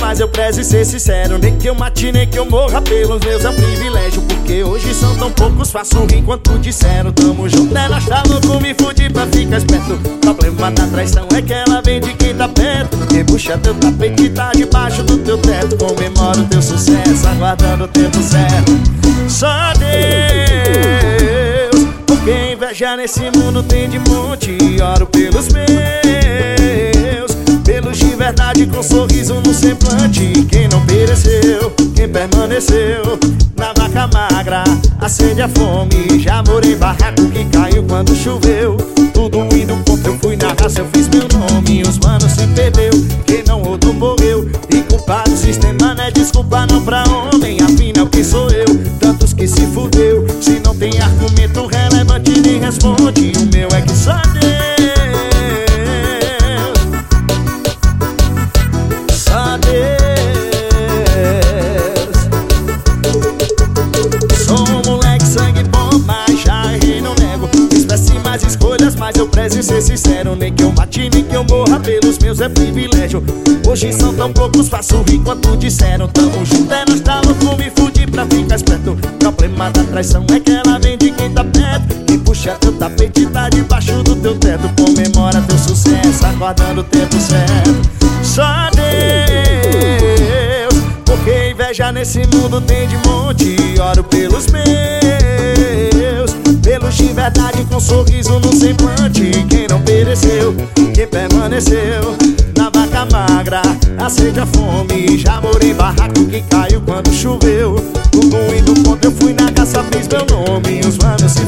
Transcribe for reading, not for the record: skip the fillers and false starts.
mas eu prezo e ser sincero. Nem que eu mate, nem que eu morra pelos meus é um privilégio. Porque hoje são tão poucos, faço rir enquanto disseram. Tamo junto, nós tá louco, me fudi pra ficar esperto. O problema da traição é que ela vem de quem tá perto. Rebuxa teu tapete e tá debaixo do teu teto. Comemora o teu sucesso, aguardando o tempo certo. Só Deus, porque inveja nesse mundo tem de monte. Oro pelos meus, pelos de verdade com sorriso no semblante. Quem não pereceu, quem permaneceu na vaca magra, acende a fome. Já morei em barraco que caiu quando choveu. Tudo indo contra, eu fui na raça, eu fiz meu nome. Os manos se perdeu, quem não rodou morreu. E culpado o sistema não é desculpa não pra homem. Afinal quem sou eu? Tantos que se fudeu. Se não tem argumento relevante nem responde. O meu é que só Deus, só Deus. Sou um moleque sangue bom, mas já errei, não nego. Fiz péssimas escolhas, mas eu prezo e ser sincero. Nem que eu mate, nem que eu morra pelos meus é privilégio. Hoje são tão poucos, faço rir quanto disseram. Tamo junto, nós tá louco, me fudi pra ficar esperto. O problema da traição é que ela vem de quem tá perto. Quem puxa teu tapete tá debaixo do teu teto. Comemora teu sucesso, aguardando o tempo certo. Só Deus, porque inveja nesse mundo tem de monte. Oro pelos meus, pelos de verdade com sorriso no semblante. Quem não pereceu, quem permaneceu na vaca magra, acende a fome. Já morei em barraco que caiu quando choveu. Tudo indo contra, eu fui na caça, fiz meu nome. Os manos